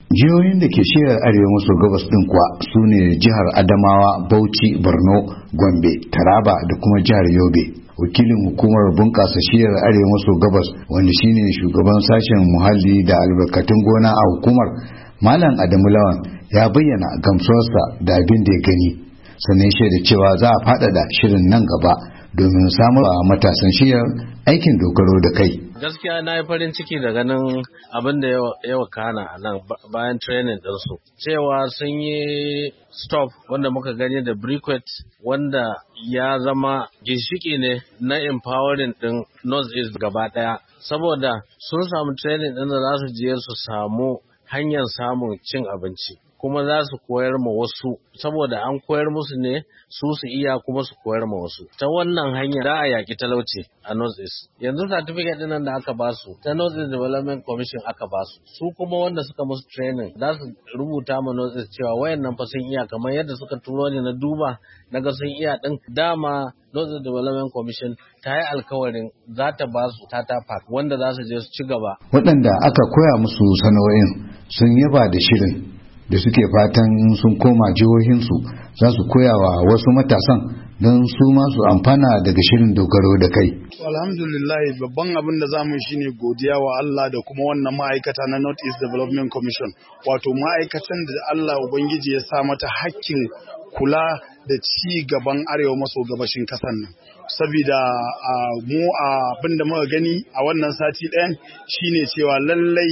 Jihohin da ke shiyar arewa maso gabas din kuwa su ne jihar Adamawa, Bauchi, Borno, Gombe, Taraba da kuma jihar Yobe. Wakilin hukumar bunƙasa shiyar arewa maso gabas wanda shine shugaban sashen muhalli da albarkatun gona a hukumar, Malam Adamu Lawan, ya bayyana gamsuwarsa da abin da ya gani, sannan shaida cewa za a faɗaɗa shirin nan gaba domin samun matasan shiyar aikin dogaro da kai. Gaskiya na yi farin ciki da ganin abin da ya wakana a nan bayan training ɗinsu. Cewa sun yi stop wanda muka gani da briquette wanda ya zama ginshiki ne na empowering ɗin North East gaba ɗaya. Saboda sun samu training ɗin da za su je su samu hanyar samun cin abinci. Kuma za su koyar ma wasu, saboda an koyar musu ne su iya kuma su koyar ma wasu. Ta wannan hanyar za a yaƙi talauci a North East. Yanzu certificate ɗin da aka basu ta North East Development Commission aka basu. Su kuma wanda suka musu training za su rubuta ma North East cewa wayannan fa sun iya, kamar yadda suka turo ni na duba naga sun iya ɗin. Dama North East Development Commission ta yi alkawarin za ta basu Tata Park wanda za su je su ci gaba. Waɗanda aka koya musu sana'o'in sun yaba da shirin da suke fatan sun koma jihohinsu za su koya wa wasu matasan don su masu amfana daga shirin dogaro da kai. Alhamdulillah, babban abin da za mu shi ne godiya wa Allah da kuma wannan ma'aikata na North East Development Commission, wato ma'aikatan da Allah Ubangiji ya sa mata hakkin kula da ci gaban arewa maso gabashin kasan nan. Sabida mu abin da muka gani a wannan sati ɗayan shine cewa lallai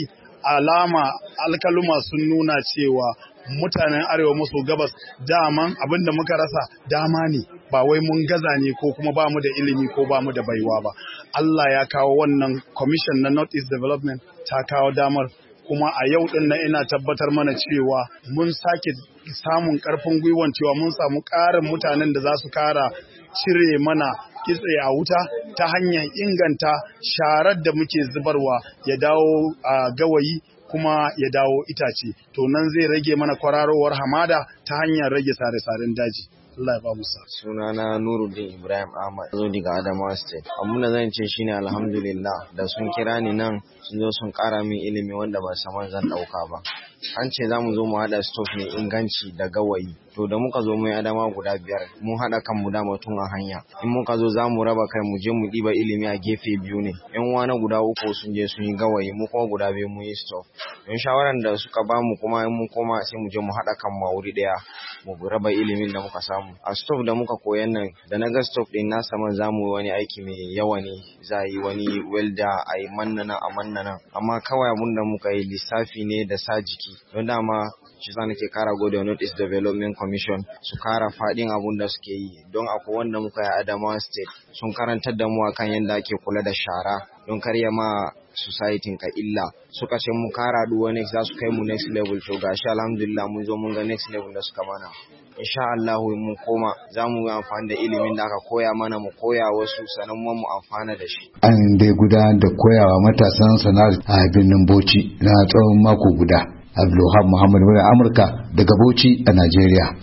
alkaluma sun nuna cewa mutanen arewa maso gabas daman abinda muka rasa dama ne, ba wai mun gaza ne ko kuma ba mu da ilimi ko ba mu da baiwa ba. Allah ya kawo wannan commission na North East Development, ta kawo damar, kuma a yau din nan ina tabbatar mana cewa mun sake samun karfin gwiwan cewa mun samu ƙarin mutanen da za su kara cire mana kitse a wuta ta hanyar inganta sharar da muke zubarwa ya dawo a gawayi kuma ya dawo itace. To nan zai rage mana kwararowar hamada ta hanyar rage sare-saren daji. Allah ya ba mu sa. Sunana Nuruddin Ibrahim Ahmad, zo daga Adamawa State. Abun da zan ce shine alhamdulillah da sun kira ni nan sun zo sun kara min ilimi wanda ban saman zan dauka ba. An ce za mu zo mu haɗa stof mai inganci da gawayi. To da muka zo mu yi Adama guda 5 mun haɗa kanmu da mutum a hanya. In muka zo za mu raba kai mu je mu ɗiba ilimi a gefe biyu ne. Yan wana guda 3 sun je sun yi gawayi, mu kuma guda 2 mun yi stof. Don shawaran da suka ba mu kuma in mun koma sai mu je mu haɗa kanmu a wuri ɗaya mu raba ilimin da muka samu. A stof da muka koyan nan da na ga stof ɗin na saman za mu yi wani aiki mai yawa ne, za yi wani welda a yi mannana a mannana. Amma kawai abun da muka yi lissafi ne da sa jiki. Don dama shi sa nake kara gode wa North East Development Commission su kara fadin abun da suke yi, don akwai wanda muka yi Adamawa State sun karantar da mu akan yadda ake kula da shara don karya ma society ka illa. Suka ce mu kara duwa next za su kai mu next level. To gashi alhamdulillah mun zo mun ga next level da suka mana. Insha Allah mun koma za mu yi amfani da ilimin da aka koya mana mu koya wasu sanan mu amfana da shi. An dai gudanar da koyawa matasan sana'ar a birnin Bauchi na tsawon mako guda. Abdulwahab Muhammad, Amurka daga Bauchi a Najeriya.